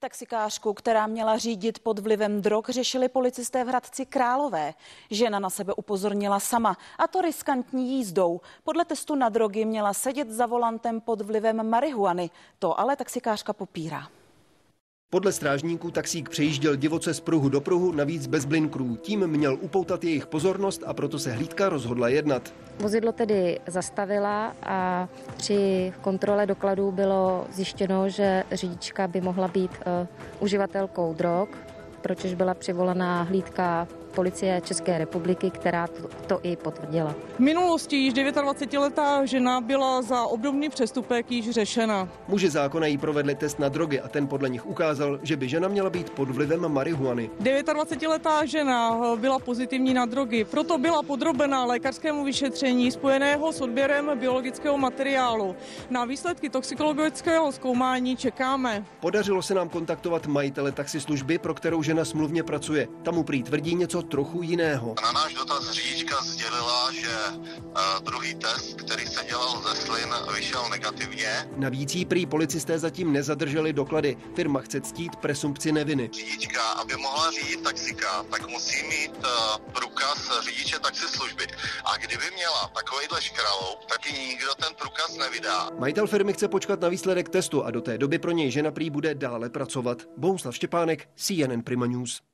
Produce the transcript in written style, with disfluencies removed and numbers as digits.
Taxikářku, která měla řídit pod vlivem drog, řešili policisté v Hradci Králové. Žena na sebe upozornila sama, a to riskantní jízdou. Podle testu na drogy měla sedět za volantem pod vlivem marihuany. To ale taxikářka popírá. Podle strážníků taxík přejížděl divoce z pruhu do pruhu, navíc bez blinkrů. Tím měl upoutat jejich pozornost a proto se hlídka rozhodla jednat. Vozidlo tedy zastavila a při kontrole dokladů bylo zjištěno, že řidička by mohla být uživatelkou drog, pročež byla přivolaná hlídka Policie České republiky, která to i potvrdila. V minulosti již 29letá žena byla za obdobný přestupek již řešena. Muži zákona jí provedli test na drogy a ten podle nich ukázal, že by žena měla být pod vlivem marihuany. 29letá žena byla pozitivní na drogy, proto byla podrobena lékařskému vyšetření spojeného s odběrem biologického materiálu. Na výsledky toxikologického zkoumání čekáme. Podařilo se nám kontaktovat majitele taxislužby, pro kterou žena smluvně pracuje. Tam mu prý tvrdí něco trochu jiného. Na náš dotaz řidička sdělila, že druhý test, který se dělal ze slin, vyšel negativně. Navíc jí prý policisté zatím nezadrželi doklady. Firma chce ctít presumpci neviny. Řidička, aby mohla řídit taxika, tak musí mít průkaz řidiče taxislužby. A kdyby měla takovejhle škraloup, tak ji nikdo ten průkaz nevydá. Majitel firmy chce počkat na výsledek testu a do té doby pro něj žena prý bude dále pracovat. Bohuslav Štěpánek, CNN Prima News.